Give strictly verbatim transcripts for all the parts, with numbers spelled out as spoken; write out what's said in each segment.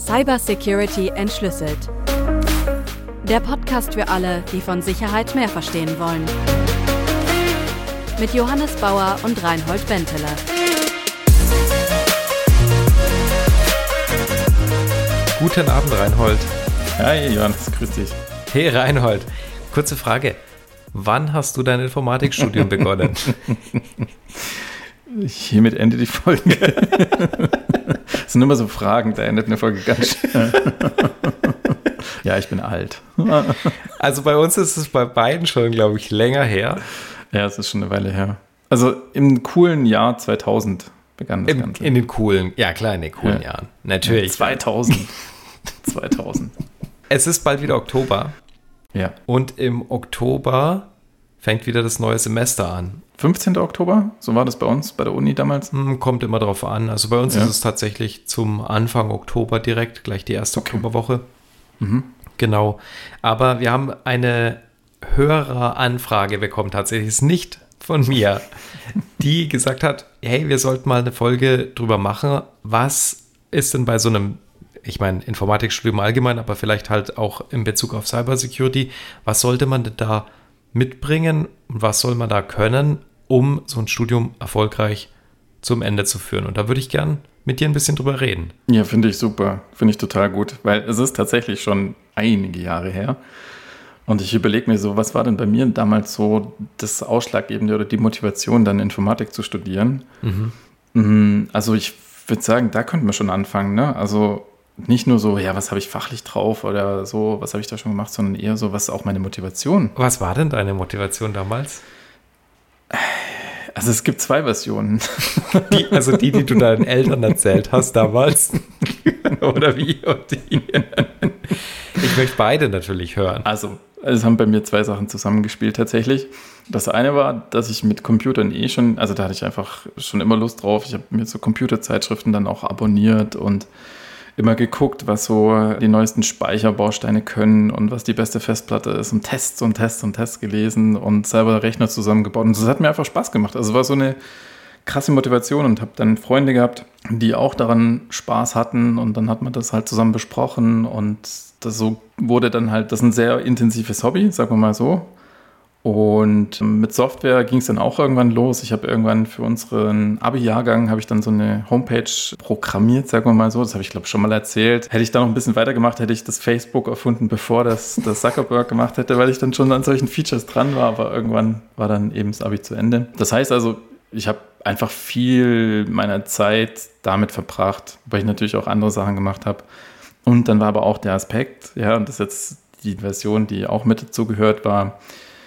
Cybersecurity entschlüsselt. Der Podcast für alle, die von Sicherheit mehr verstehen wollen. Mit Johannes Bauer und Reinhold Benteler. Guten Abend, Reinhold. Hi, Johannes, grüß dich. Hey, Reinhold. Kurze Frage. Wann hast du dein Informatikstudium begonnen? Hiermit endet die Folge. Das sind immer so Fragen, da endet eine Folge ganz schnell. Ja, ich bin alt. Also bei uns ist es bei beiden schon, glaube ich, länger her. Ja, es ist schon eine Weile her. Also im coolen Jahr zweitausend begann das Im, Ganze. In den coolen, ja klar, in den coolen ja. Jahren. Natürlich. zweitausend. zweitausend. Es ist bald wieder Oktober. Ja. Und im Oktober fängt wieder das neue Semester an. fünfzehnten Oktober, so war das bei uns, bei der Uni damals. Hm, kommt immer drauf an. Also bei uns ja. ist es tatsächlich zum Anfang Oktober direkt, gleich die erste Okay. Oktoberwoche. Mhm. Genau. Aber wir haben eine Höreranfrage bekommen, tatsächlich ist nicht von mir, die gesagt hat, hey, wir sollten mal eine Folge drüber machen, was ist denn bei so einem, ich meine, Informatikstudium allgemein, aber vielleicht halt auch in Bezug auf Cybersecurity, was sollte man denn da mitbringen und was soll man da können, um so ein Studium erfolgreich zum Ende zu führen? Und da würde ich gern mit dir ein bisschen drüber reden. Ja, finde ich super. Finde ich total gut, weil es ist tatsächlich schon einige Jahre her. Und ich überlege mir so, was war denn bei mir damals so das Ausschlaggebende oder die Motivation, dann Informatik zu studieren? Mhm. Also ich würde sagen, da könnten wir schon anfangen, ne? Also nicht nur so, ja, was habe ich fachlich drauf oder so, was habe ich da schon gemacht, sondern eher so, was ist auch meine Motivation? Was war denn deine Motivation damals? Also es gibt zwei Versionen. Die, also die, die du deinen Eltern erzählt hast damals? Oder wie? Und die? Ich möchte beide natürlich hören. Also es haben bei mir zwei Sachen zusammengespielt tatsächlich. Das eine war, dass ich mit Computern eh schon, also da hatte ich einfach schon immer Lust drauf. Ich habe mir so Computerzeitschriften dann auch abonniert und immer geguckt, was so die neuesten Speicherbausteine können und was die beste Festplatte ist und Tests und Tests und Tests gelesen und selber Rechner zusammengebaut. Und das hat mir einfach Spaß gemacht. Also es war so eine krasse Motivation und habe dann Freunde gehabt, die auch daran Spaß hatten und dann hat man das halt zusammen besprochen und das so wurde dann halt, das ist ein sehr intensives Hobby, sagen wir mal so. Und mit Software ging es dann auch irgendwann los. Ich habe irgendwann für unseren Abi-Jahrgang habe ich dann so eine Homepage programmiert, sagen wir mal so. Das habe ich, glaube ich, schon mal erzählt. Hätte ich da noch ein bisschen weitergemacht, hätte ich das Facebook erfunden, bevor das, das Zuckerberg gemacht hätte, weil ich dann schon an solchen Features dran war. Aber irgendwann war dann eben das Abi zu Ende. Das heißt also, ich habe einfach viel meiner Zeit damit verbracht, weil ich natürlich auch andere Sachen gemacht habe. Und dann war aber auch der Aspekt, ja, und das ist jetzt die Version, die auch mit dazu gehört war.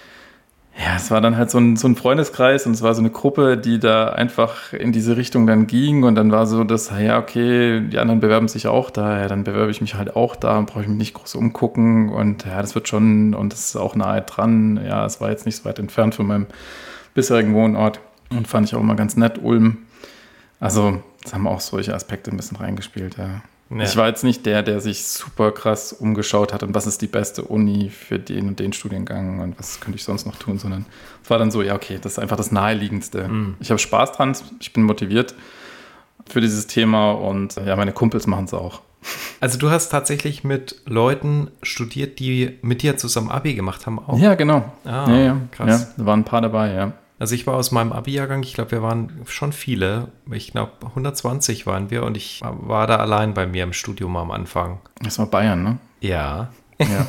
Ja, es war dann halt so ein, so ein Freundeskreis und es war so eine Gruppe, die da einfach in diese Richtung dann ging und dann war so das, ja, okay, die anderen bewerben sich auch da, ja, dann bewerbe ich mich halt auch da und brauche ich mich nicht groß umgucken und ja, das wird schon und das ist auch nahe dran. Ja, es war jetzt nicht so weit entfernt von meinem bisherigen Wohnort und fand ich auch immer ganz nett, Ulm. Also, es haben auch solche Aspekte ein bisschen reingespielt, ja. Ja. Ich war jetzt nicht der, der sich super krass umgeschaut hat und was ist die beste Uni für den und den Studiengang und was könnte ich sonst noch tun, sondern es war dann so, ja okay, das ist einfach das Naheliegendste. Mm. Ich habe Spaß dran, ich bin motiviert für dieses Thema und ja, meine Kumpels machen es auch. Also du hast tatsächlich mit Leuten studiert, die mit dir zusammen Abi gemacht haben auch? Ja, genau. Ah, ja, ja. Krass. Ja, da waren ein paar dabei, ja. Also ich war aus meinem Abi-Jahrgang, ich glaube, wir waren schon viele. Ich glaube, hundertzwanzig waren wir und ich war da allein bei mir im Studium am Anfang. Das war Bayern, ne? Ja. Ja.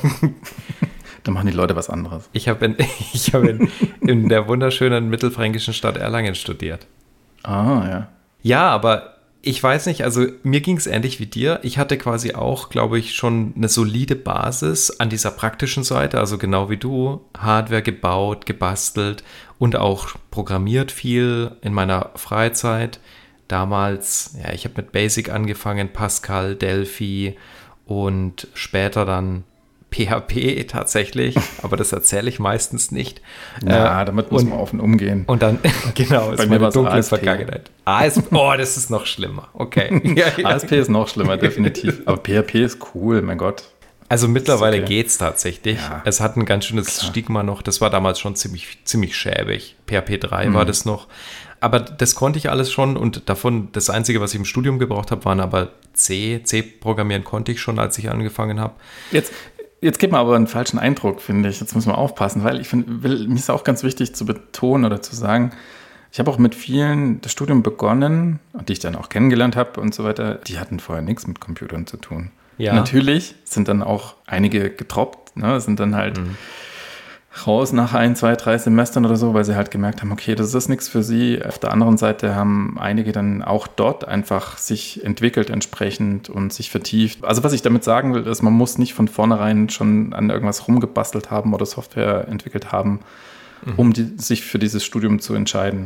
Da machen die Leute was anderes. Ich habe in, ich hab in, in der wunderschönen mittelfränkischen Stadt Erlangen studiert. Ah, ja. Ja, aber ich weiß nicht, also mir ging es ähnlich wie dir. Ich hatte quasi auch, glaube ich, schon eine solide Basis an dieser praktischen Seite, also genau wie du, Hardware gebaut, gebastelt und auch programmiert viel in meiner Freizeit. Damals, ja, ich habe mit Basic angefangen, Pascal, Delphi und später dann P H P tatsächlich, aber das erzähle ich meistens nicht. Ja, äh, damit muss und, man offen umgehen. Und dann, genau, Bei ist mir meine dunkle A S P. Vergangenheit. A S P, oh, das ist noch schlimmer. Okay. Ja, ja. A S P ist noch schlimmer, definitiv. Aber P H P ist cool, mein Gott. Also mittlerweile okay. geht's tatsächlich. Ja, es hat ein ganz schönes klar. Stigma noch. Das war damals schon ziemlich, ziemlich schäbig. P H P drei mhm. war das noch. aber das konnte ich alles schon und davon, das Einzige, was ich im Studium gebraucht habe, waren aber C. C-Programmieren konnte ich schon, als ich angefangen habe. Jetzt, jetzt gibt man aber einen falschen Eindruck, finde ich. Jetzt muss man aufpassen, weil ich finde, mir ist auch ganz wichtig zu betonen oder zu sagen, ich habe auch mit vielen das Studium begonnen, die ich dann auch kennengelernt habe und so weiter, die hatten vorher nichts mit Computern zu tun. Ja. Natürlich sind dann auch einige getroppt, ne, sind dann halt mhm. raus nach ein, zwei, drei Semestern oder so, weil sie halt gemerkt haben, okay, das ist nichts für sie. Auf der anderen Seite haben einige dann auch dort einfach sich entwickelt entsprechend und sich vertieft. Also was ich damit sagen will, ist, man muss nicht von vornherein schon an irgendwas rumgebastelt haben oder Software entwickelt haben, mhm. um die, sich für dieses Studium zu entscheiden.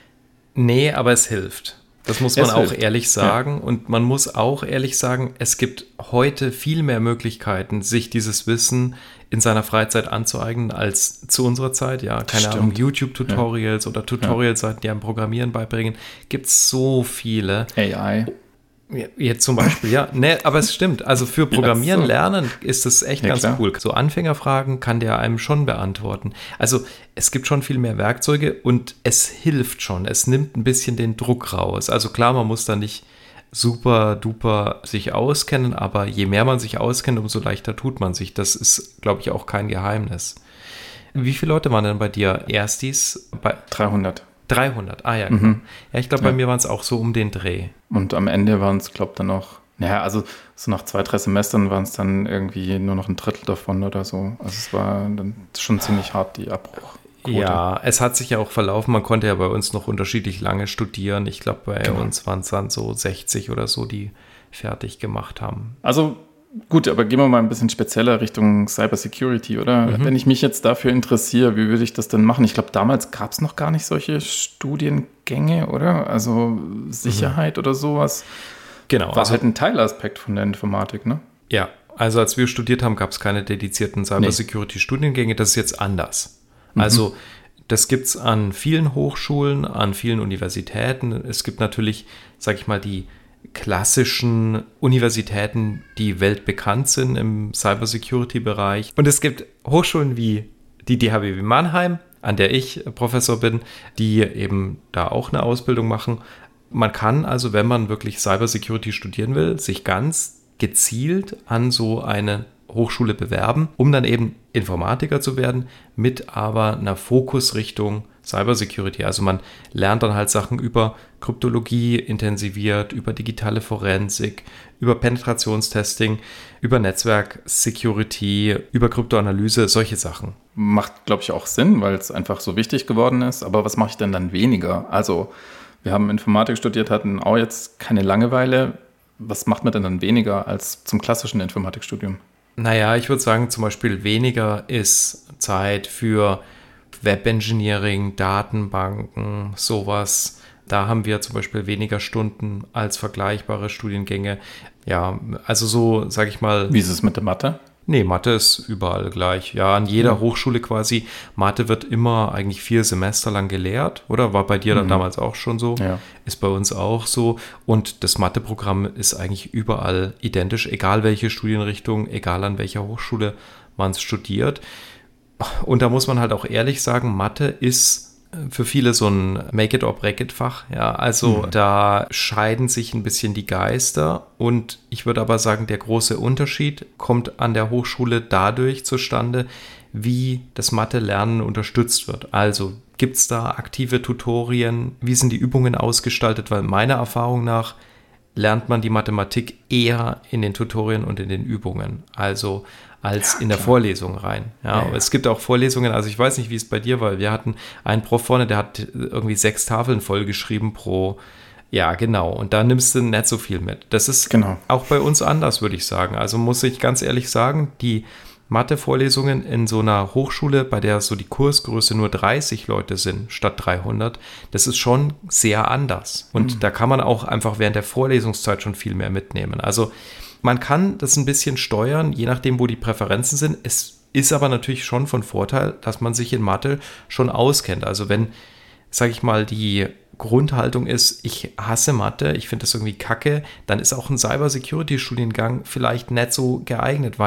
Nee, aber es hilft. Das muss man Es auch hilft. ehrlich sagen. Ja. Und man muss auch ehrlich sagen, es gibt heute viel mehr Möglichkeiten, sich dieses Wissen in seiner Freizeit anzueignen als zu unserer Zeit. Ja, keine Stimmt. Ahnung, YouTube-Tutorials ja. oder Tutorial-Seiten, die einem Programmieren beibringen. Gibt es so viele. A I. Jetzt zum Beispiel, ja. Nee, aber es stimmt. Also für Programmieren Ja, so. lernen ist es echt Ja, ganz klar. cool. So Anfängerfragen kann der einem schon beantworten. Also es gibt schon viel mehr Werkzeuge und es hilft schon. Es nimmt ein bisschen den Druck raus. Also klar, man muss da nicht super duper sich auskennen, aber je mehr man sich auskennt, umso leichter tut man sich. Das ist, glaube ich, auch kein Geheimnis. Wie viele Leute waren denn bei dir Erstis? Bei dreihundert. dreihundert, ah ja, genau. Mhm. Ja, ich glaube, bei Ja. mir waren es auch so um den Dreh. Und am Ende waren es, glaube ich, dann noch, naja, also so nach zwei, drei Semestern waren es dann irgendwie nur noch ein Drittel davon oder so. Also es war dann schon ziemlich hart, die Abbruchquote. Ja, es hat sich ja auch verlaufen. Man konnte ja bei uns noch unterschiedlich lange studieren. Ich glaube, bei Genau. uns waren es dann so sechzig oder so, die fertig gemacht haben. Also gut, aber gehen wir mal ein bisschen spezieller Richtung Cybersecurity, oder? Mhm. Wenn ich mich jetzt dafür interessiere, wie würde ich das denn machen? Ich glaube, damals gab es noch gar nicht solche Studiengänge, oder? Also Sicherheit mhm. oder sowas. Genau. War Also, halt ein Teilaspekt von der Informatik, ne? ja, also als wir studiert haben, gab es keine dedizierten Cybersecurity-Studiengänge. Das ist jetzt anders. Mhm. Also das gibt es an vielen Hochschulen, an vielen Universitäten. Es gibt natürlich, sag ich mal, die klassischen Universitäten, die weltbekannt sind im Cybersecurity-Bereich. Und es gibt Hochschulen wie die D H B W Mannheim, an der ich Professor bin, die eben da auch eine Ausbildung machen. Man kann also, wenn man wirklich Cybersecurity studieren will, sich ganz gezielt an so eine Hochschule bewerben, um dann eben Informatiker zu werden, mit aber einer Fokusrichtung Cybersecurity. Also man lernt dann halt Sachen über Kryptologie intensiviert, über digitale Forensik, über Penetrationstesting, über Netzwerk-Security, über Kryptoanalyse, solche Sachen. Macht, glaube ich, auch Sinn, weil es einfach so wichtig geworden ist. Aber was mache ich denn dann weniger? Also wir haben Informatik studiert, hatten auch jetzt keine Langeweile. Was macht man denn dann weniger als zum klassischen Informatikstudium? Naja, ich würde sagen, zum Beispiel weniger ist Zeit für Webengineering, Datenbanken, sowas. Da haben wir zum Beispiel weniger Stunden als vergleichbare Studiengänge. Ja, also so, sage ich mal. Wie ist es mit der Mathe? Nee, Mathe ist überall gleich. Ja, an jeder Ja. Hochschule quasi. Mathe wird immer eigentlich vier Semester lang gelehrt, oder? War bei dir dann Mhm. damals auch schon so? Ja. Ist bei uns auch so. Und das Matheprogramm ist eigentlich überall identisch, egal welche Studienrichtung, egal an welcher Hochschule man es studiert. Und da muss man halt auch ehrlich sagen, Mathe ist für viele so ein Make-it-or-break-it-Fach. Ja, also Mhm. da scheiden sich ein bisschen die Geister. Und ich würde aber sagen, der große Unterschied kommt an der Hochschule dadurch zustande, wie das Mathe-Lernen unterstützt wird. Also gibt es da aktive Tutorien? Wie sind die Übungen ausgestaltet? Weil meiner Erfahrung nach lernt man die Mathematik eher in den Tutorien und in den Übungen, also als Ja, in der klar. Vorlesung rein. Ja, Ja, aber ja. es gibt auch Vorlesungen, also ich weiß nicht, wie es bei dir war. Wir hatten einen Prof vorne, der hat irgendwie sechs Tafeln vollgeschrieben pro, ja genau, und da nimmst du nicht so viel mit. Das ist Genau. auch bei uns anders, würde ich sagen. Also muss ich ganz ehrlich sagen, die Mathe-Vorlesungen in so einer Hochschule, bei der so die Kursgröße nur dreißig Leute sind statt dreihundert, das ist schon sehr anders. Und Mhm. da kann man auch einfach während der Vorlesungszeit schon viel mehr mitnehmen. Also man kann das ein bisschen steuern, je nachdem, wo die Präferenzen sind. Es ist aber natürlich schon von Vorteil, dass man sich in Mathe schon auskennt. Also wenn, sage ich mal, die Grundhaltung ist, ich hasse Mathe, ich finde das irgendwie kacke, dann ist auch ein Cybersecurity-Studiengang vielleicht nicht so geeignet, weil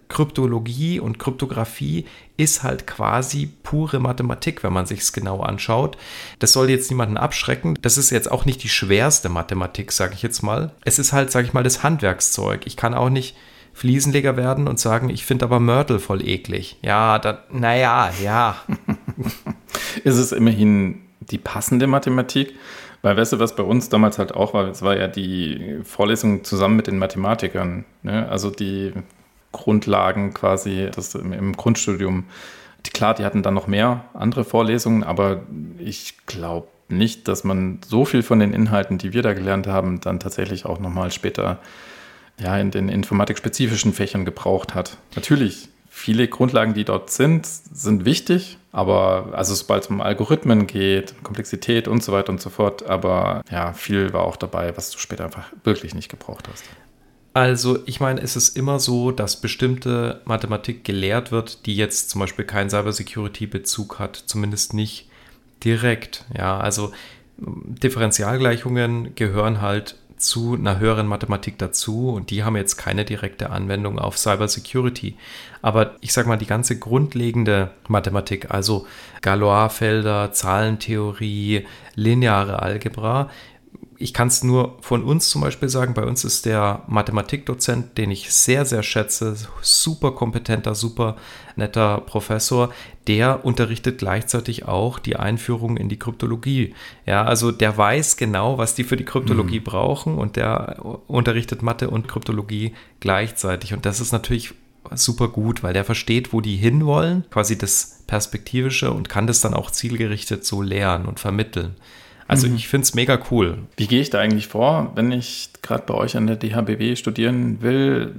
Kryptologie und Kryptographie ist halt quasi pure Mathematik, wenn man sich es genau anschaut. Das soll jetzt niemanden abschrecken. Das ist jetzt auch nicht die schwerste Mathematik, sage ich jetzt mal. Es ist halt, sage ich mal, das Handwerkszeug. Ich kann auch nicht Fliesenleger werden und sagen, ich finde aber Mörtel voll eklig. Ja, da, naja, ja. Ist es immerhin die passende Mathematik? Weil, weißt du, was bei uns damals halt auch war, es war ja die Vorlesung zusammen mit den Mathematikern, ne? Also die Grundlagen quasi, das im, im Grundstudium. Die, klar, die hatten dann noch mehr andere Vorlesungen, aber ich glaube nicht, dass man so viel von den Inhalten, die wir da gelernt haben, dann tatsächlich auch nochmal später ja, in den informatikspezifischen Fächern gebraucht hat. Natürlich, viele Grundlagen, die dort sind, sind wichtig, aber also sobald es um Algorithmen geht, Komplexität und so weiter und so fort, aber ja, viel war auch dabei, was du später einfach wirklich nicht gebraucht hast. Also ich meine, es ist immer so, dass bestimmte Mathematik gelehrt wird, die jetzt zum Beispiel keinen Cybersecurity-Bezug hat, zumindest nicht direkt. Ja, also Differentialgleichungen gehören halt zu einer höheren Mathematik dazu und die haben jetzt keine direkte Anwendung auf Cybersecurity. Aber ich sage mal, die ganze grundlegende Mathematik, also Galois-Felder, Zahlentheorie, lineare Algebra, ich kann es nur von uns zum Beispiel sagen, bei uns ist der Mathematikdozent, den ich sehr, sehr schätze, super kompetenter, super netter Professor, der unterrichtet gleichzeitig auch die Einführung in die Kryptologie. Ja, also der weiß genau, was die für die Kryptologie mhm. brauchen und der unterrichtet Mathe und Kryptologie gleichzeitig. Und das ist natürlich super gut, weil der versteht, wo die hinwollen, quasi das Perspektivische und kann das dann auch zielgerichtet so lernen und vermitteln. Also ich finde es mega cool. Wie gehe ich da eigentlich vor, wenn ich gerade bei euch an der D H B W studieren will?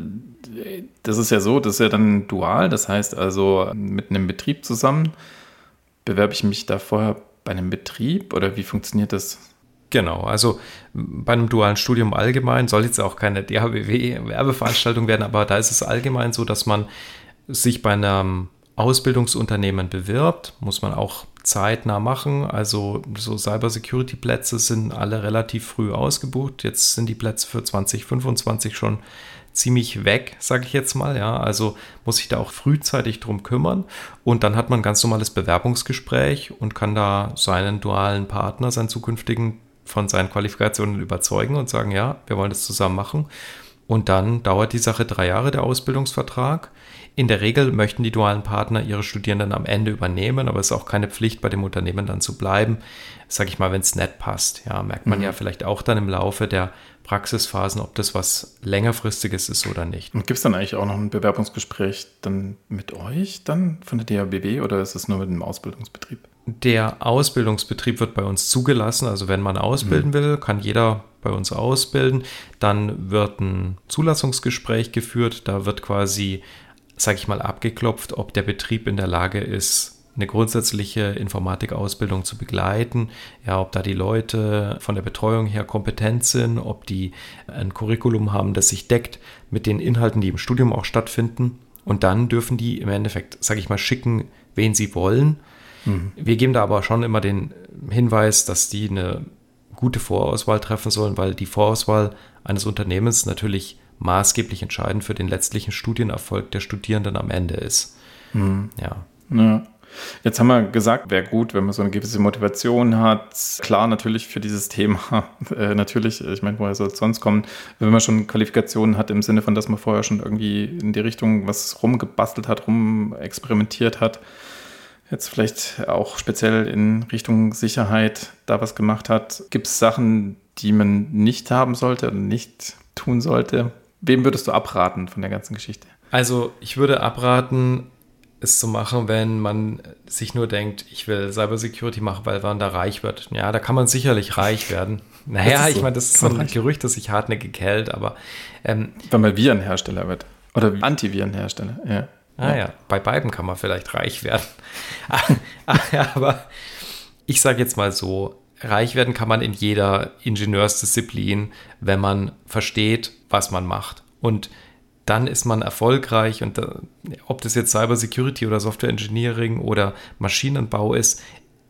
Das ist ja so, das ist ja dann dual, das heißt also mit einem Betrieb zusammen. Bewerbe ich mich da vorher bei einem Betrieb oder wie funktioniert das? Genau, also bei einem dualen Studium allgemein soll jetzt auch keine D H B W-Werbeveranstaltung werden, aber da ist es allgemein so, dass man sich bei einem Ausbildungsunternehmen bewirbt, muss man auch zeitnah machen. Also so Cybersecurity-Plätze sind alle relativ früh ausgebucht. Jetzt sind die Plätze für zwanzig fünfundzwanzig schon ziemlich weg, sage ich jetzt mal. Ja, also muss ich da auch frühzeitig drum kümmern. Und dann hat man ein ganz normales Bewerbungsgespräch und kann da seinen dualen Partner, seinen zukünftigen, von seinen Qualifikationen überzeugen und sagen, ja, wir wollen das zusammen machen. Und dann dauert die Sache drei Jahre, der Ausbildungsvertrag. In der Regel möchten die dualen Partner ihre Studierenden am Ende übernehmen, aber es ist auch keine Pflicht, bei dem Unternehmen dann zu bleiben. Sage ich mal, wenn es nett passt. Ja, merkt man mhm. ja vielleicht auch dann im Laufe der Praxisphasen, ob das was längerfristiges ist oder nicht. Und gibt es dann eigentlich auch noch ein Bewerbungsgespräch dann mit euch dann von der D H B W oder ist es nur mit dem Ausbildungsbetrieb? Der Ausbildungsbetrieb wird bei uns zugelassen. Also wenn man ausbilden mhm. will, kann jeder bei uns ausbilden. Dann wird ein Zulassungsgespräch geführt. Da wird quasi, sage ich mal, abgeklopft, ob der Betrieb in der Lage ist, eine grundsätzliche Informatikausbildung zu begleiten. Ja, ob da die Leute von der Betreuung her kompetent sind, ob die ein Curriculum haben, das sich deckt mit den Inhalten, die im Studium auch stattfinden. Und dann dürfen die im Endeffekt, sage ich mal, schicken, wen sie wollen. Mhm. Wir geben da aber schon immer den Hinweis, dass die eine gute Vorauswahl treffen sollen, weil die Vorauswahl eines Unternehmens natürlich maßgeblich entscheidend für den letztlichen Studienerfolg der Studierenden am Ende ist. Mhm. Ja. ja. Jetzt haben wir gesagt, wäre gut, wenn man so eine gewisse Motivation hat. Klar, natürlich für dieses Thema, äh, natürlich, ich meine, woher soll es sonst kommen, wenn man schon Qualifikationen hat im Sinne von, dass man vorher schon irgendwie in die Richtung was rumgebastelt hat, rumexperimentiert hat, jetzt vielleicht auch speziell in Richtung Sicherheit da was gemacht hat. Gibt es Sachen, die man nicht haben sollte und nicht tun sollte? Wem würdest du abraten von der ganzen Geschichte? Also ich würde abraten, es zu machen, wenn man sich nur denkt, ich will Cybersecurity machen, weil man da reich wird. Ja, da kann man sicherlich reich werden. Naja, so. Ich meine, das ist so ein Gerücht, das sich hartnäckig hält, aber ähm, wenn man Virenhersteller wird. Oder Antivirenhersteller, ja. Ah ja, bei beiden kann man vielleicht reich werden. Aber ich sage jetzt mal so, reich werden kann man in jeder Ingenieursdisziplin, wenn man versteht, was man macht. Und dann ist man erfolgreich. Und ob das jetzt Cybersecurity oder Software Engineering oder Maschinenbau ist,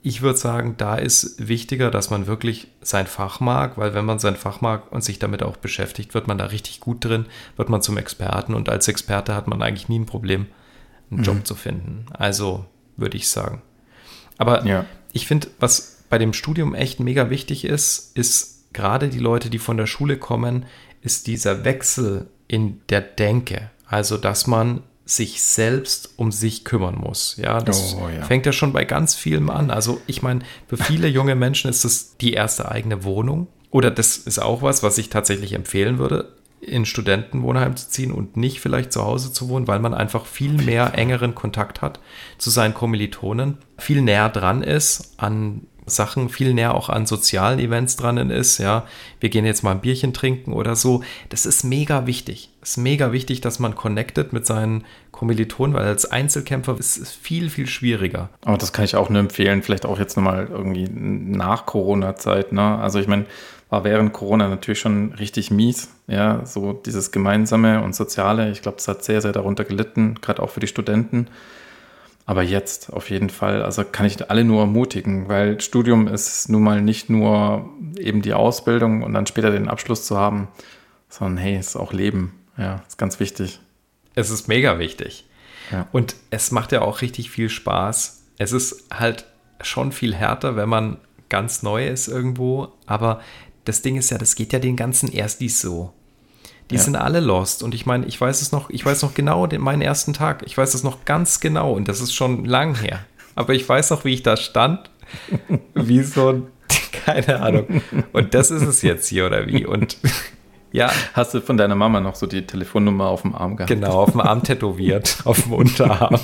ich würde sagen, da ist wichtiger, dass man wirklich sein Fach mag, weil wenn man sein Fach mag und sich damit auch beschäftigt, wird man da richtig gut drin, wird man zum Experten und als Experte hat man eigentlich nie ein Problem, einen mhm. Job zu finden. Also würde ich sagen. Aber ja. ich finde, was bei dem Studium echt mega wichtig ist, ist gerade die Leute, die von der Schule kommen, ist dieser Wechsel in der Denke. Also, dass man sich selbst um sich kümmern muss. Ja, das oh, ja. fängt ja schon bei ganz vielem an. Also ich meine, für viele junge Menschen ist das die erste eigene Wohnung. Oder das ist auch was, was ich tatsächlich empfehlen würde, in Studentenwohnheim zu ziehen und nicht vielleicht zu Hause zu wohnen, weil man einfach viel mehr engeren Kontakt hat zu seinen Kommilitonen, viel näher dran ist an Sachen, viel näher auch an sozialen Events dran ist, ja, wir gehen jetzt mal ein Bierchen trinken oder so, das ist mega wichtig. Es ist mega wichtig, dass man connected mit seinen Kommilitonen, weil als Einzelkämpfer ist es viel, viel schwieriger. Aber das kann ich auch nur empfehlen, vielleicht auch jetzt nochmal irgendwie nach Corona-Zeit, ne, also ich meine, war während Corona natürlich schon richtig mies, ja, so dieses Gemeinsame und Soziale, ich glaube, das hat sehr, sehr darunter gelitten, gerade auch für die Studenten. Aber jetzt auf jeden Fall, also kann ich alle nur ermutigen, weil Studium ist nun mal nicht nur eben die Ausbildung und dann später den Abschluss zu haben, sondern hey, es ist auch Leben. Ja, ist ganz wichtig. Es ist mega wichtig. Ja. Und es macht ja auch richtig viel Spaß. Es ist halt schon viel härter, wenn man ganz neu ist irgendwo. Aber das Ding ist ja, das geht ja den ganzen Erstis so. Die ja. sind alle lost und ich meine, ich weiß es noch, ich weiß noch genau den, meinen ersten Tag. Ich weiß es noch ganz genau und das ist schon lang her. Aber ich weiß noch, wie ich da stand, wie so ein, keine Ahnung. Und das ist es jetzt hier oder wie? Und ja. Hast du von deiner Mama noch so die Telefonnummer auf dem Arm gehabt? Genau, auf dem Arm tätowiert, auf dem Unterarm.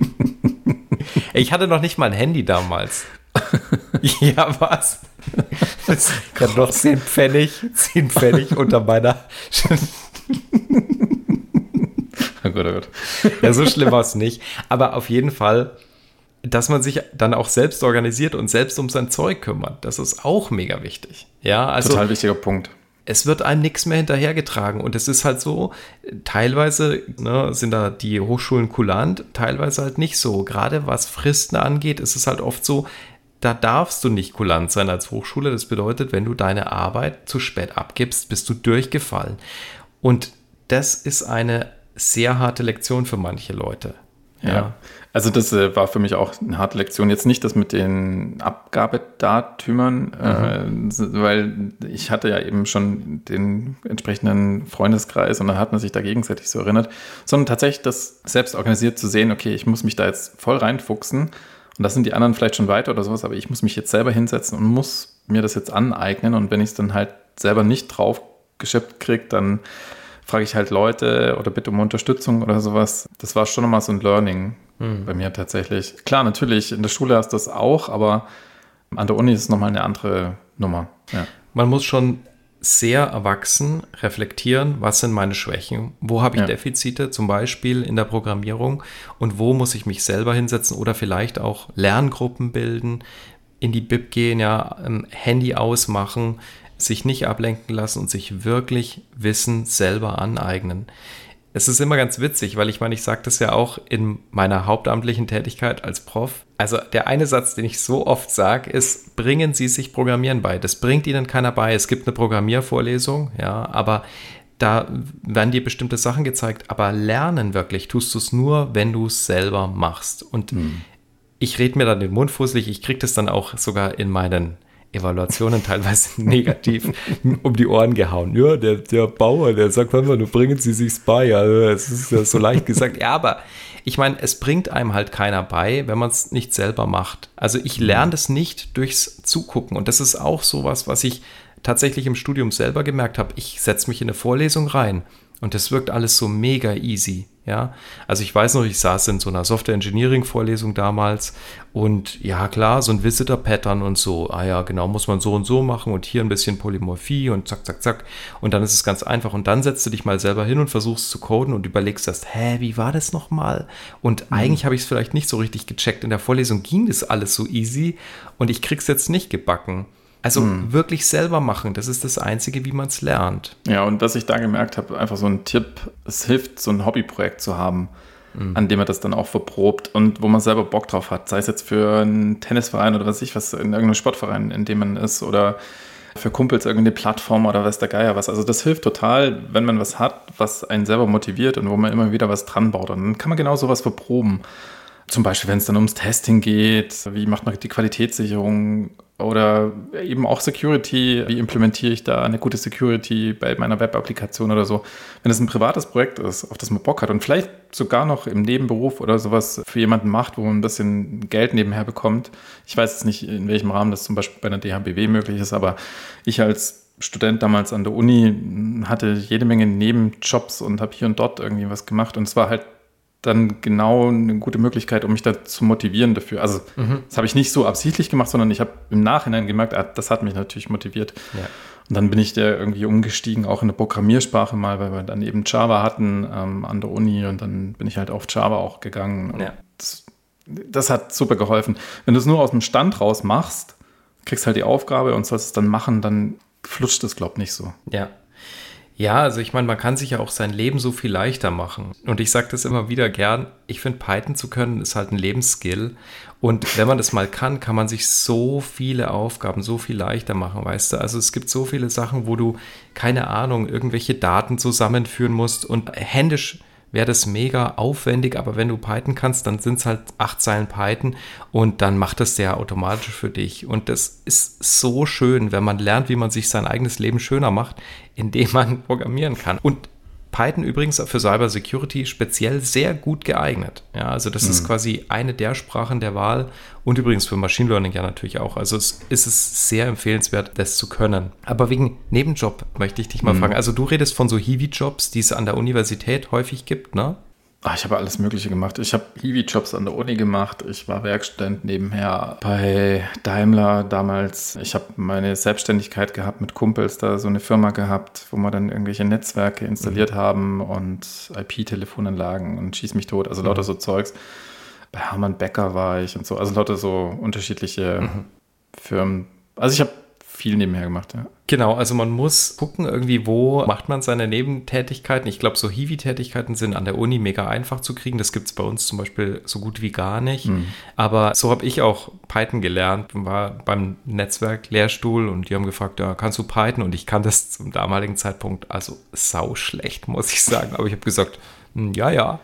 Ich hatte noch nicht mal ein Handy damals. Ja, was? Ich hatte noch zehn Pfennig, zehn Pfennig unter meiner... Oh Gott, oh Gott. Ja, so schlimm war es nicht. Aber auf jeden Fall, dass man sich dann auch selbst organisiert und selbst um sein Zeug kümmert, das ist auch mega wichtig. Ja, also total wichtiger Punkt. Es wird einem nichts mehr hinterhergetragen und es ist halt so, teilweise ne, sind da die Hochschulen kulant, teilweise halt nicht so. Gerade was Fristen angeht, ist es halt oft so, da darfst du nicht kulant sein als Hochschule. Das bedeutet, wenn du deine Arbeit zu spät abgibst, bist du durchgefallen. Und das ist eine sehr harte Lektion für manche Leute. Ja, ja. Also das äh, war für mich auch eine harte Lektion. Jetzt nicht das mit den Abgabedatümern, mhm. äh, weil ich hatte ja eben schon den entsprechenden Freundeskreis und dann hat man sich da gegenseitig so erinnert, sondern tatsächlich das selbst organisiert zu sehen, okay, ich muss mich da jetzt voll reinfuchsen. Und das sind die anderen vielleicht schon weiter oder sowas, aber ich muss mich jetzt selber hinsetzen und muss mir das jetzt aneignen. Und wenn ich es dann halt selber nicht drauf geschippt kriege, dann frage ich halt Leute oder bitte um Unterstützung oder sowas. Das war schon nochmal so ein Learning mhm. bei mir tatsächlich. Klar, natürlich, in der Schule hast du das auch, aber an der Uni ist es nochmal eine andere Nummer. Ja. Man muss schon sehr erwachsen reflektieren, was sind meine Schwächen, wo habe ich ja. Defizite, zum Beispiel in der Programmierung und wo muss ich mich selber hinsetzen oder vielleicht auch Lerngruppen bilden, in die Bib gehen, ja, Handy ausmachen, sich nicht ablenken lassen und sich wirklich Wissen selber aneignen. Es ist immer ganz witzig, weil ich meine, ich sage das ja auch in meiner hauptamtlichen Tätigkeit als Prof. Also der eine Satz, den ich so oft sage, ist, bringen Sie sich Programmieren bei. Das bringt Ihnen keiner bei. Es gibt eine Programmiervorlesung, ja, aber da werden dir bestimmte Sachen gezeigt. Aber lernen wirklich tust du es nur, wenn du es selber machst. Und hm. ich rede mir dann den Mund fusselig. Ich kriege das dann auch sogar in meinen Evaluationen teilweise negativ um die Ohren gehauen. Ja, der, der Bauer, der sagt immer, du bringen Sie sich's bei. Ja, es ist ja so leicht gesagt. Ja, aber ich meine, es bringt einem halt keiner bei, wenn man es nicht selber macht. Also ich lerne das nicht durchs Zugucken. Und das ist auch sowas, was ich tatsächlich im Studium selber gemerkt habe. Ich setze mich in eine Vorlesung rein und das wirkt alles so mega easy. Ja, also ich weiß noch, ich saß in so einer Software-Engineering-Vorlesung damals und ja klar, so ein Visitor-Pattern und so, ah ja, genau, muss man so und so machen und hier ein bisschen Polymorphie und zack, zack, zack und dann ist es ganz einfach und dann setzt du dich mal selber hin und versuchst zu coden und überlegst das, hä, wie war das nochmal? Und mhm. eigentlich habe ich es vielleicht nicht so richtig gecheckt, in der Vorlesung ging das alles so easy und ich krieg's jetzt nicht gebacken. Also hm. wirklich selber machen, das ist das Einzige, wie man es lernt. Ja, und was ich da gemerkt habe, einfach so ein Tipp, es hilft, so ein Hobbyprojekt zu haben. mhm. an dem man das dann auch verprobt und wo man selber Bock drauf hat. Sei es jetzt für einen Tennisverein oder was weiß ich was, in irgendeinem Sportverein, in dem man ist oder für Kumpels irgendeine Plattform oder weiß der Geier was. Also das hilft total, wenn man was hat, was einen selber motiviert und wo man immer wieder was dran baut. Und dann kann man genau sowas verproben. Zum Beispiel, wenn es dann ums Testing geht, wie macht man die Qualitätssicherung oder eben auch Security, wie implementiere ich da eine gute Security bei meiner Web-Applikation oder so. Wenn es ein privates Projekt ist, auf das man Bock hat und vielleicht sogar noch im Nebenberuf oder sowas für jemanden macht, wo man ein bisschen Geld nebenher bekommt. Ich weiß jetzt nicht, in welchem Rahmen das zum Beispiel bei einer D H B W möglich ist, aber ich als Student damals an der Uni hatte jede Menge Nebenjobs und habe hier und dort irgendwie was gemacht und es war halt dann genau eine gute Möglichkeit, um mich da zu motivieren dafür. Also mhm. das habe ich nicht so absichtlich gemacht, sondern ich habe im Nachhinein gemerkt, ah, das hat mich natürlich motiviert. Ja. Und dann bin ich da irgendwie umgestiegen, auch in der Programmiersprache mal, weil wir dann eben Java hatten ähm, an der Uni und dann bin ich halt auf Java auch gegangen. Ja. Das, das hat super geholfen. Wenn du es nur aus dem Stand raus machst, kriegst halt die Aufgabe und sollst es dann machen, dann flutscht es, glaube ich, nicht so. Ja. Ja, also ich meine, man kann sich ja auch sein Leben so viel leichter machen. Und ich sage das immer wieder gern, ich finde, Python zu können ist halt ein Lebensskill. Und wenn man das mal kann, kann man sich so viele Aufgaben so viel leichter machen, weißt du. Also es gibt so viele Sachen, wo du, keine Ahnung, irgendwelche Daten zusammenführen musst und händisch wäre das mega aufwendig, aber wenn du Python kannst, dann sind es halt acht Zeilen Python und dann macht das der automatisch für dich. Und das ist so schön, wenn man lernt, wie man sich sein eigenes Leben schöner macht, indem man programmieren kann. Und Python übrigens für Cyber Security speziell sehr gut geeignet. Ja, also das mhm. ist quasi eine der Sprachen der Wahl und übrigens für Machine Learning ja natürlich auch. Also es ist es sehr empfehlenswert, das zu können. Aber wegen Nebenjob möchte ich dich mal mhm. fragen. Also du redest von so Hiwi-Jobs, die es an der Universität häufig gibt, ne? Ach, ich habe alles Mögliche gemacht. Ich habe Hiwi-Jobs an der Uni gemacht. Ich war Werkstudent nebenher bei Daimler damals. Ich habe meine Selbstständigkeit gehabt mit Kumpels, da so eine Firma gehabt, wo wir dann irgendwelche Netzwerke installiert mhm. haben und I P-Telefonanlagen und schieß mich tot. Also mhm. lauter so Zeugs. Bei Hermann Becker war ich und so. Also lauter so unterschiedliche mhm. Firmen. Also ich habe viel nebenher gemacht, ja. Genau, also man muss gucken irgendwie, wo macht man seine Nebentätigkeiten. Ich glaube, so Hiwi-Tätigkeiten sind an der Uni mega einfach zu kriegen. Das gibt es bei uns zum Beispiel so gut wie gar nicht. Mhm. Aber so habe ich auch Python gelernt, war beim Netzwerk-Lehrstuhl und die haben gefragt, ja, kannst du Python? Und ich kann das zum damaligen Zeitpunkt also sau schlecht, muss ich sagen. Aber ich habe gesagt, ja, ja.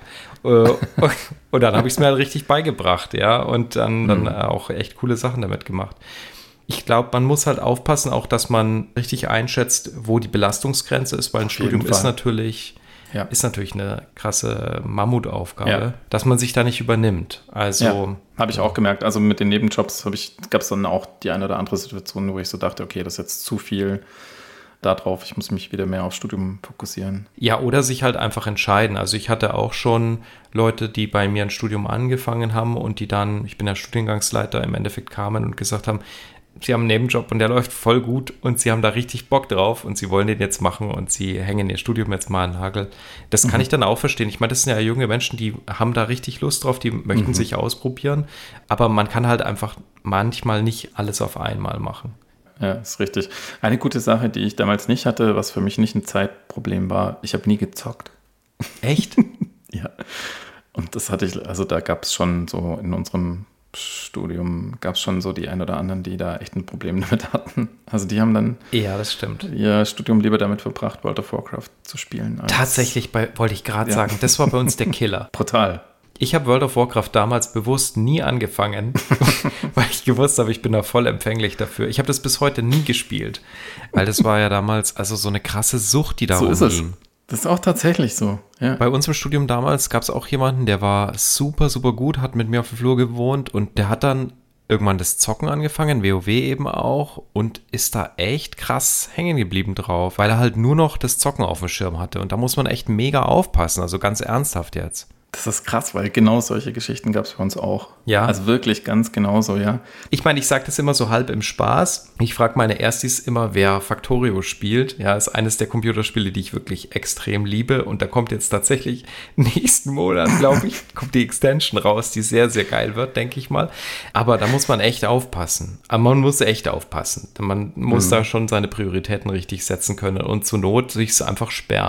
Und dann habe ich es mir halt richtig beigebracht, ja. Und dann, dann mhm. auch echt coole Sachen damit gemacht. Ich glaube, man muss halt aufpassen, auch dass man richtig einschätzt, wo die Belastungsgrenze ist, weil ein Auf Studium ist natürlich, ja. ist natürlich eine krasse Mammutaufgabe, ja. dass man sich da nicht übernimmt. Also ja, habe ich auch gemerkt. Also mit den Nebenjobs gab es dann auch die eine oder andere Situation, wo ich so dachte, okay, das ist jetzt zu viel darauf, ich muss mich wieder mehr aufs Studium fokussieren. Ja, oder sich halt einfach entscheiden. Also ich hatte auch schon Leute, die bei mir ein Studium angefangen haben und die dann, ich bin ja Studiengangsleiter, im Endeffekt kamen und gesagt haben, sie haben einen Nebenjob und der läuft voll gut und sie haben da richtig Bock drauf und sie wollen den jetzt machen und sie hängen ihr Studium jetzt mal an den Nagel. Das kann mhm. ich dann auch verstehen. Ich meine, das sind ja junge Menschen, die haben da richtig Lust drauf, die möchten mhm. sich ausprobieren, aber man kann halt einfach manchmal nicht alles auf einmal machen. Ja, ist richtig. Eine gute Sache, die ich damals nicht hatte, was für mich nicht ein Zeitproblem war, ich habe nie gezockt. Echt? Ja. Und das hatte ich, also da gab es schon so in unserem Studium gab es schon so die ein oder anderen, die da echt ein Problem damit hatten. Also die haben dann ja, das stimmt. ihr Studium lieber damit verbracht, World of Warcraft zu spielen. Tatsächlich, bei, wollte ich gerade ja. sagen, das war bei uns der Killer. Brutal. Ich habe World of Warcraft damals bewusst nie angefangen, weil ich gewusst habe, ich bin da voll empfänglich dafür. Ich habe das bis heute nie gespielt, weil das war ja damals also so eine krasse Sucht, die da rumging. So ist es. Das ist auch tatsächlich so, ja. Bei uns im Studium damals gab es auch jemanden, der war super, super gut, hat mit mir auf dem Flur gewohnt und der hat dann irgendwann das Zocken angefangen, WoW eben auch, und ist da echt krass hängen geblieben drauf, weil er halt nur noch das Zocken auf dem Schirm hatte und da muss man echt mega aufpassen, also ganz ernsthaft jetzt. Das ist krass, weil genau solche Geschichten gab es bei uns auch. Ja. Also wirklich ganz genauso, ja. Ich meine, ich sage das immer so halb im Spaß. Ich frage meine Erstis immer, wer Factorio spielt. Ja, ist eines der Computerspiele, die ich wirklich extrem liebe. Und da kommt jetzt tatsächlich nächsten Monat, glaube ich, kommt die Extension raus, die sehr, sehr geil wird, denke ich mal. Aber da muss man echt aufpassen. Aber man muss echt aufpassen. Man muss mhm. da schon seine Prioritäten richtig setzen können und zur Not sich es einfach sperren, ja.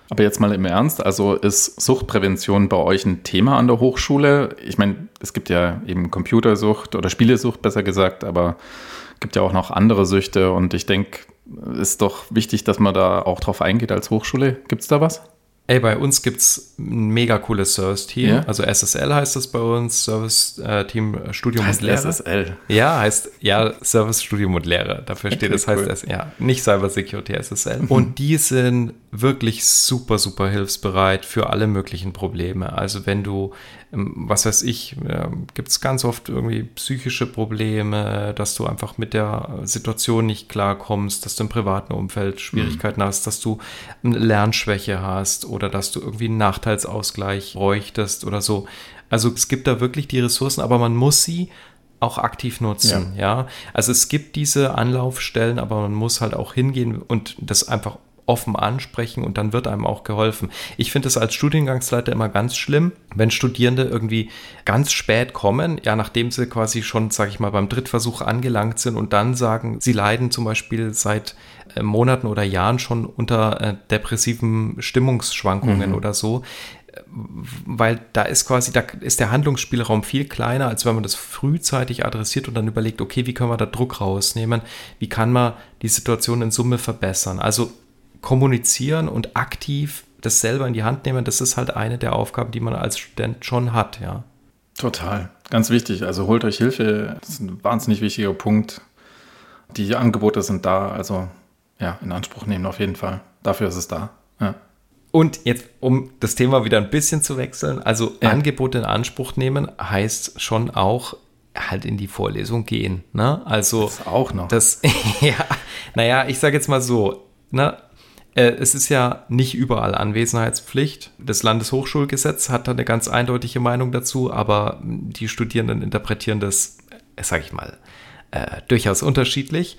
Aber jetzt mal im Ernst, also ist Suchtprävention bei euch ein Thema an der Hochschule? Ich meine, es gibt ja eben Computersucht oder Spielesucht besser gesagt, aber es gibt ja auch noch andere Süchte und ich denke, es ist doch wichtig, dass man da auch drauf eingeht als Hochschule. Gibt es da was? Ey, bei uns gibt es ein mega cooles Service-Team. Ja? Also S S L heißt das bei uns, Service-Team äh, Studium heißt und Lehre. S S L? Ja, heißt, ja, Service, Studium und Lehre. Dafür steht Okay, das, heißt cool. es, ja, nicht Cyber Security S S L. Und die sind wirklich super, super hilfsbereit für alle möglichen Probleme. Also wenn du, ähm, was weiß ich, äh, gibt es ganz oft irgendwie psychische Probleme, dass du einfach mit der Situation nicht klarkommst, dass du im privaten Umfeld Schwierigkeiten mhm. hast, dass du eine Lernschwäche hast oder dass du irgendwie einen Nachteilsausgleich bräuchtest oder so. Also es gibt da wirklich die Ressourcen, aber man muss sie auch aktiv nutzen, ja. ja. Also es gibt diese Anlaufstellen, aber man muss halt auch hingehen und das einfach offen ansprechen und dann wird einem auch geholfen. Ich finde es als Studiengangsleiter immer ganz schlimm, wenn Studierende irgendwie ganz spät kommen, ja, nachdem sie quasi schon, sage ich mal, beim Drittversuch angelangt sind und dann sagen, sie leiden zum Beispiel seit äh, Monaten oder Jahren schon unter äh, depressiven Stimmungsschwankungen mhm. oder so, weil da ist quasi, da ist der Handlungsspielraum viel kleiner, als wenn man das frühzeitig adressiert und dann überlegt, okay, wie können wir da Druck rausnehmen, wie kann man die Situation in Summe verbessern. Also kommunizieren und aktiv das selber in die Hand nehmen, das ist halt eine der Aufgaben, die man als Student schon hat, ja. Total, ganz wichtig. Also holt euch Hilfe, das ist ein wahnsinnig wichtiger Punkt. Die Angebote sind da, also ja, in Anspruch nehmen auf jeden Fall. Dafür ist es da, ja. Und jetzt, um das Thema wieder ein bisschen zu wechseln, also ja. Angebote in Anspruch nehmen heißt schon auch halt in die Vorlesung gehen, ne? Also das auch noch. Das, ja, naja, ich sage jetzt mal so, ne? Es ist ja nicht überall Anwesenheitspflicht. Das Landeshochschulgesetz hat da eine ganz eindeutige Meinung dazu, aber die Studierenden interpretieren das, sage ich mal, äh, durchaus unterschiedlich.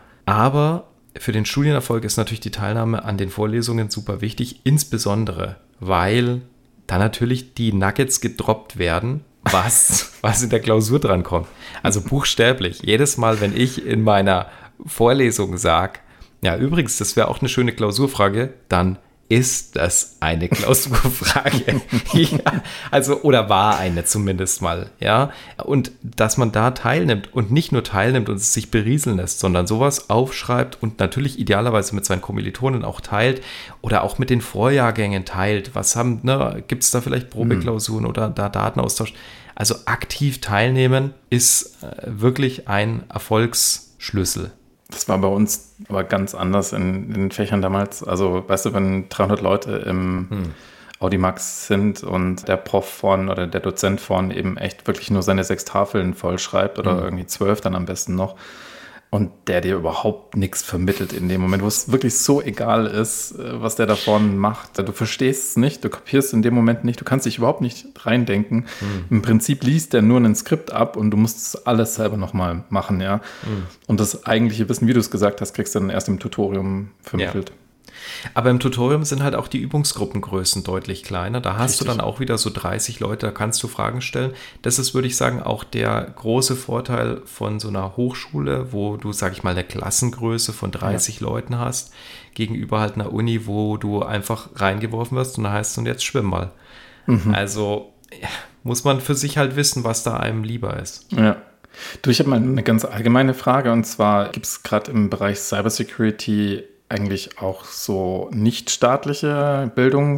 Aber für den Studienerfolg ist natürlich die Teilnahme an den Vorlesungen super wichtig, insbesondere, weil da natürlich die Nuggets gedroppt werden, was, was in der Klausur drankommt. Also buchstäblich, jedes Mal, wenn ich in meiner Vorlesung sage, ja, übrigens, das wäre auch eine schöne Klausurfrage, dann ist das eine Klausurfrage. Ja, also, oder war eine zumindest mal, ja. Und dass man da teilnimmt und nicht nur teilnimmt und es sich berieseln lässt, sondern sowas aufschreibt und natürlich idealerweise mit seinen Kommilitonen auch teilt oder auch mit den Vorjahrgängen teilt. Was haben, ne, gibt es da vielleicht Probeklausuren mhm. oder da Datenaustausch? Also aktiv teilnehmen ist äh, wirklich ein Erfolgsschlüssel. Das war bei uns aber ganz anders in, in den Fächern damals. Also, weißt du, wenn dreihundert Leute im hm. Audimax sind und der Prof vorne oder der Dozent vorne eben echt wirklich nur seine sechs Tafeln vollschreibt oder hm. irgendwie zwölf dann am besten noch und der dir überhaupt nichts vermittelt in dem Moment, wo es wirklich so egal ist, was der da vorne macht. Du verstehst es nicht, du kapierst in dem Moment nicht, du kannst dich überhaupt nicht reindenken. Mhm. Im Prinzip liest der nur ein Skript ab und du musst es alles selber nochmal machen, ja. Mhm. Und das eigentliche Wissen, wie du es gesagt hast, kriegst du dann erst im Tutorium vermittelt. Ja. Aber im Tutorium sind halt auch die Übungsgruppengrößen deutlich kleiner. Da hast Richtig. Du dann auch wieder so dreißig Leute, da kannst du Fragen stellen. Das ist, würde ich sagen, auch der große Vorteil von so einer Hochschule, wo du, sag ich mal, eine Klassengröße von dreißig ja. Leuten hast, gegenüber halt einer Uni, wo du einfach reingeworfen wirst und da heißt es, und jetzt schwimm mal. Mhm. Also ja, muss man für sich halt wissen, was da einem lieber ist. Ja. Du, ich habe mal eine ganz allgemeine Frage und zwar gibt es gerade im Bereich Cybersecurity eigentlich auch so nichtstaatliche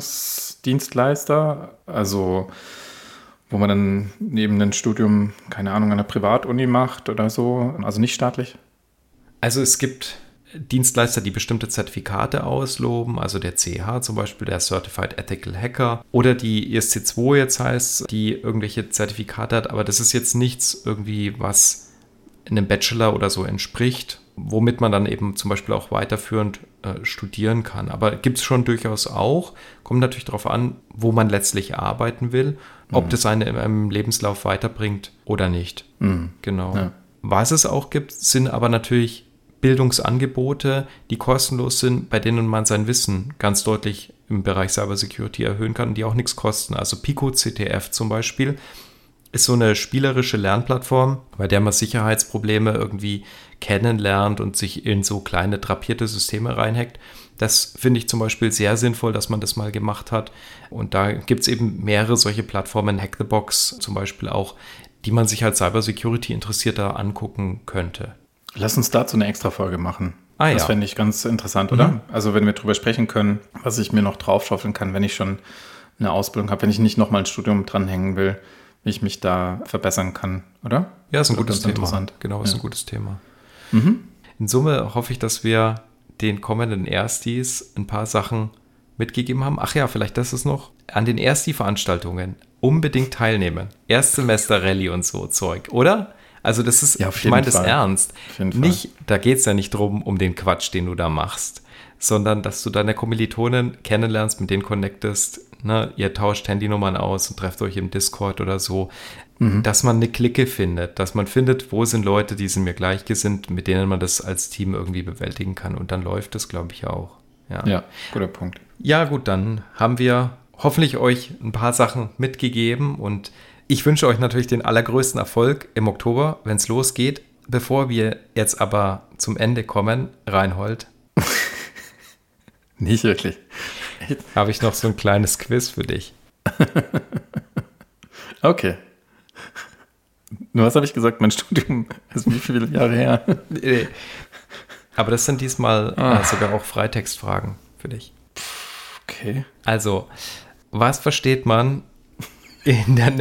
Bildungsdienstleister, also wo man dann neben dem Studium, keine Ahnung, an einer Privatuni macht oder so, also nicht staatlich? Also es gibt Dienstleister, die bestimmte Zertifikate ausloben, also der C H zum Beispiel, der Certified Ethical Hacker oder die I S C zwei jetzt heißt, die irgendwelche Zertifikate hat, aber das ist jetzt nichts irgendwie, was einem Bachelor oder so entspricht, womit man dann eben zum Beispiel auch weiterführend äh, studieren kann. Aber gibt es schon durchaus auch, kommt natürlich darauf an, wo man letztlich arbeiten will, ob mhm. das einen in einem Lebenslauf weiterbringt oder nicht. Mhm. Genau. Ja. Was es auch gibt, sind aber natürlich Bildungsangebote, die kostenlos sind, bei denen man sein Wissen ganz deutlich im Bereich Cybersecurity erhöhen kann, die auch nichts kosten. Also Pico C T F zum Beispiel ist so eine spielerische Lernplattform, bei der man Sicherheitsprobleme irgendwie kennenlernt und sich in so kleine drapierte Systeme reinhackt. Das finde ich zum Beispiel sehr sinnvoll, dass man das mal gemacht hat. Und da gibt es eben mehrere solche Plattformen, Hack the Box zum Beispiel auch, die man sich als Cybersecurity-Interessierter angucken könnte. Lass uns dazu eine extra Folge machen. Ah, das ja. fände ich ganz interessant, oder? Mhm. Also wenn wir drüber sprechen können, was ich mir noch draufschaufeln kann, wenn ich schon eine Ausbildung habe, wenn ich nicht nochmal ein Studium dranhängen will, wie ich mich da verbessern kann, oder? Ja, ist ein Das gutes ganz Thema. interessant. Genau, ist Ja. ein gutes Thema. Mhm. In Summe hoffe ich, dass wir den kommenden Erstis ein paar Sachen mitgegeben haben. Ach ja, vielleicht das ist noch. An den Ersti-Veranstaltungen unbedingt teilnehmen. Erstsemester-Rallye und so Zeug, oder? Also das ist, Ja, auf ich jeden meine das Fall. ernst. Auf jeden Fall. Nicht, da geht es ja nicht drum, um den Quatsch, den du da machst, sondern dass du deine Kommilitonen kennenlernst, mit denen connectest, ne? Ihr tauscht Handynummern aus und trefft euch im Discord oder so, mhm. dass man eine Clique findet, dass man findet, wo sind Leute, die sind mir gleichgesinnt, mit denen man das als Team irgendwie bewältigen kann und dann läuft das, glaube ich, auch. Ja. ja, guter Punkt. Ja gut, dann haben wir hoffentlich euch ein paar Sachen mitgegeben und ich wünsche euch natürlich den allergrößten Erfolg im Oktober, wenn es losgeht. Bevor wir jetzt aber zum Ende kommen, Reinhold, Nicht wirklich. habe ich noch so ein kleines Quiz für dich. Okay. Nur was habe ich gesagt? Mein Studium ist wie viele Jahre her? Aber das sind diesmal Ah. äh, sogar auch Freitextfragen für dich. Okay. Also, was versteht man in der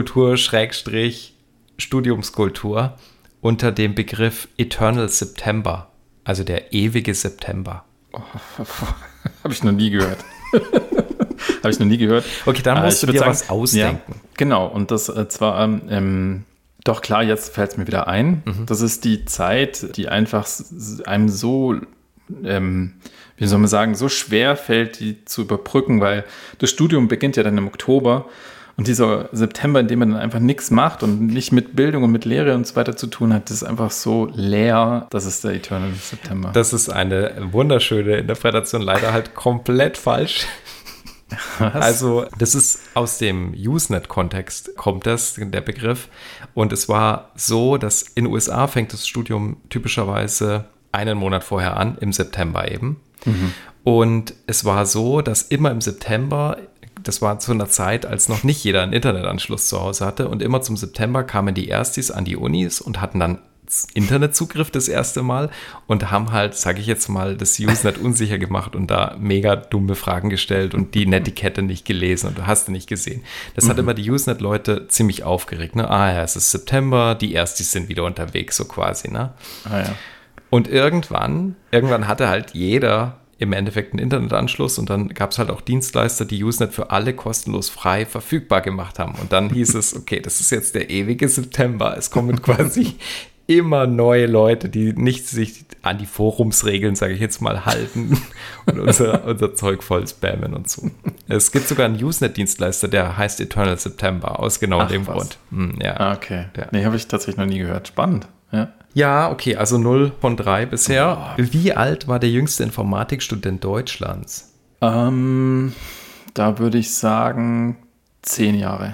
Netzkultur-Studiumskultur unter dem Begriff Eternal September, also der ewige September? Oh, habe ich noch nie gehört. Habe ich noch nie gehört. Okay, dann Äh, musst ich du würd dir sagen, was ausdenken. Ja, genau, und das äh, zwar, ähm, doch klar, jetzt fällt es mir wieder ein. Mhm. Das ist die Zeit, die einfach s- einem so, ähm, wie soll man sagen, so schwer fällt, die zu überbrücken, weil das Studium beginnt ja dann im Oktober. Und dieser September, in dem man dann einfach nichts macht und nicht mit Bildung und mit Lehre und so weiter zu tun hat, das ist einfach so leer. Das ist der Eternal September. Das ist eine wunderschöne Interpretation, leider halt komplett falsch. Was? Also, das ist aus dem Usenet-Kontext, kommt das, der Begriff. Und es war so, dass in den U S A fängt das Studium typischerweise einen Monat vorher an, im September eben. Mhm. Und es war so, dass immer im September, das war zu einer Zeit, als noch nicht jeder einen Internetanschluss zu Hause hatte, und immer zum September kamen die Erstis an die Unis und hatten dann Internetzugriff das erste Mal und haben halt, sage ich jetzt mal, das Usenet unsicher gemacht und da mega dumme Fragen gestellt und die Netiquette nicht gelesen und du hast sie nicht gesehen. Das hat immer die Usenet-Leute ziemlich aufgeregt. Ne? Ah ja, es ist September, die Erstis sind wieder unterwegs, so quasi. Ne? Ah, ja. Und irgendwann, irgendwann hatte halt jeder im Endeffekt einen Internetanschluss und dann gab es halt auch Dienstleister, die Usenet für alle kostenlos frei verfügbar gemacht haben. Und dann hieß es, okay, das ist jetzt der ewige September. Es kommen quasi immer neue Leute, die nicht sich an die Forumsregeln, sage ich jetzt mal, halten und unser, unser Zeug voll spammen und so. Es gibt sogar einen Usenet-Dienstleister, der heißt Eternal September, aus genau Ach, dem was. Grund. Hm, ja. Ah, okay. Ja. Nee, habe ich tatsächlich noch nie gehört. Spannend. Ja. Ja, okay, also null von drei bisher. Wie alt war der jüngste Informatikstudent Deutschlands? Ähm, da würde ich sagen, zehn Jahre.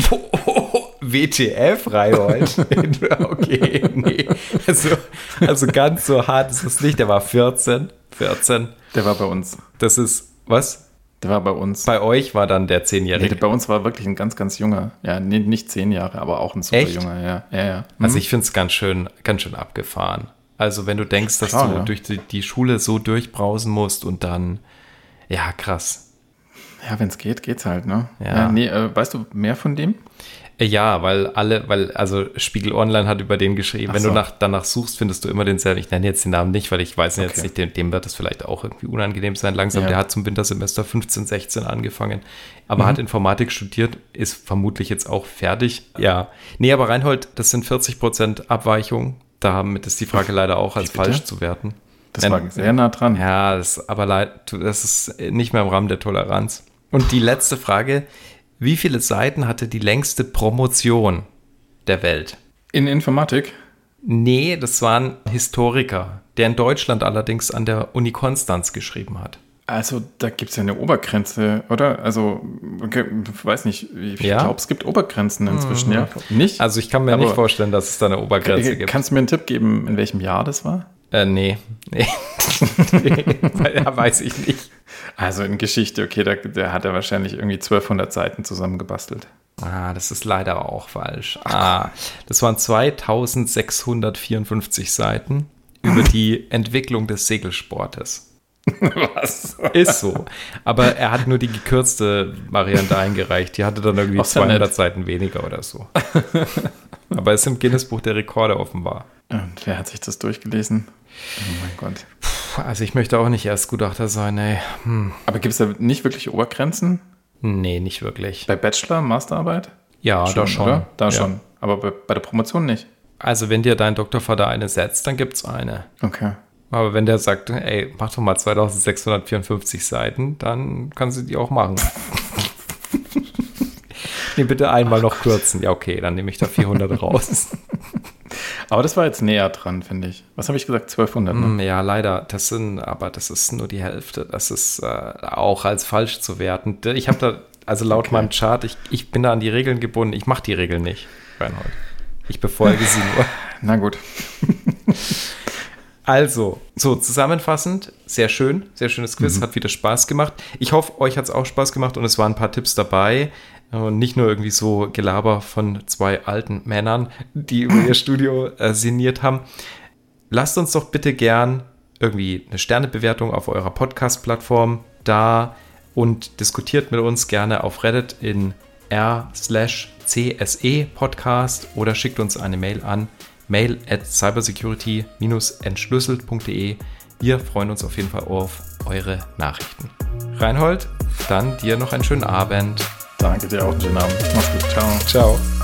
W T F, Reinhold? Okay, nee. Also, also ganz so hart ist es nicht. Der war vierzehn. vierzehn. Der war bei uns. Das ist, was? Der war bei uns. Bei euch war dann der Nee, zehnjährige. bei uns war wirklich ein ganz, ganz junger. Ja, nee, nicht zehn Jahre, aber auch ein super Echt? junger. Ja, ja, ja. Also Mhm. ich finde es ganz schön, ganz schön abgefahren. Also wenn du denkst, dass Klar, du ja. durch die, die Schule so durchbrausen musst und dann, ja, krass. Ja, wenn es geht, geht's halt, ne? Ja. nee, äh, weißt du mehr von dem? Ja, weil alle, weil, also Spiegel Online hat über den geschrieben, Ach wenn so. du nach, danach suchst, findest du immer denselben. Ich nenne jetzt den Namen nicht, weil ich weiß jetzt Okay. nicht, dem, dem wird das vielleicht auch irgendwie unangenehm sein. Langsam, Ja. der hat zum Wintersemester fünfzehn, sechzehn angefangen, aber Mhm. hat Informatik studiert, ist vermutlich jetzt auch fertig. Ja, nee, aber Reinhold, das sind vierzig Prozent Abweichung. Damit ist die Frage leider auch als Wie bitte? falsch zu werten. Das Wenn- war sehr nah dran. Ja, das ist aber leid, das ist nicht mehr im Rahmen der Toleranz. Und die letzte Frage: Wie viele Seiten hatte die längste Promotion der Welt? In Informatik? Nee, das war ein Historiker, der in Deutschland allerdings an der Uni Konstanz geschrieben hat. Also, da gibt es ja eine Obergrenze, oder? Also, okay, ich weiß nicht, ich Ja? glaube, es gibt Obergrenzen inzwischen, ja. Nicht? Also ich kann mir Aber- nicht vorstellen, dass es da eine Obergrenze gibt. Kannst du mir einen Tipp geben, in welchem Jahr das war? Äh, nee. Nee. Ja, weiß ich nicht. Also in Geschichte, okay, da, da hat er wahrscheinlich irgendwie zwölfhundert Seiten zusammengebastelt. Ah, das ist leider auch falsch. Ah, das waren zweitausendsechshundertvierundfünfzig Seiten über die Entwicklung des Segelsportes. Was? Ist so. Aber er hat nur die gekürzte Variante eingereicht. Die hatte dann irgendwie Auch sehr zweihundert nett. Seiten weniger oder so. Aber ist im Guinness-Buch der Rekorde offenbar. Und wer hat sich das durchgelesen? Oh mein Gott. Puh, also ich möchte auch nicht erst Gutachter sein, ey. Hm. Aber gibt es da nicht wirklich Obergrenzen? Nee, nicht wirklich. Bei Bachelor, Masterarbeit? Ja, da schon. Oder? Da Ja. schon. Aber bei, bei der Promotion nicht. Also wenn dir dein Doktorvater eine setzt, dann gibt's eine. Okay. Aber wenn der sagt, ey, mach doch mal zweitausendsechshundertvierundfünfzig Seiten, dann kannst du die auch machen. Nee, bitte einmal noch kürzen. Ja, okay, dann nehme ich da vierhundert raus. Aber das war jetzt näher dran, finde ich. Was habe ich gesagt? zwölfhundert, ne? Mm, Ja, leider. Das sind, aber das ist nur die Hälfte. Das ist äh, auch als falsch zu werten. Ich habe da, also laut Okay. meinem Chart, ich, ich bin da an die Regeln gebunden. Ich mache die Regeln nicht, Reinhold. Ich befolge sie nur. Na gut. Also, so zusammenfassend, sehr schön, sehr schönes Quiz, Mhm. hat wieder Spaß gemacht. Ich hoffe, euch hat es auch Spaß gemacht und es waren ein paar Tipps dabei. Und nicht nur irgendwie so Gelaber von zwei alten Männern, die über ihr Studio äh, sinniert haben. Lasst uns doch bitte gern irgendwie eine Sternebewertung auf eurer Podcast-Plattform da und diskutiert mit uns gerne auf Reddit in r slash cse podcast oder schickt uns eine Mail an mail at cybersecurity dash entschlüsselt punkt de. Wir freuen uns auf jeden Fall auf eure Nachrichten. Reinhold, dann dir noch einen schönen Abend. Danke dir auch, einen schönen Abend. Mach's gut. Ciao. Ciao.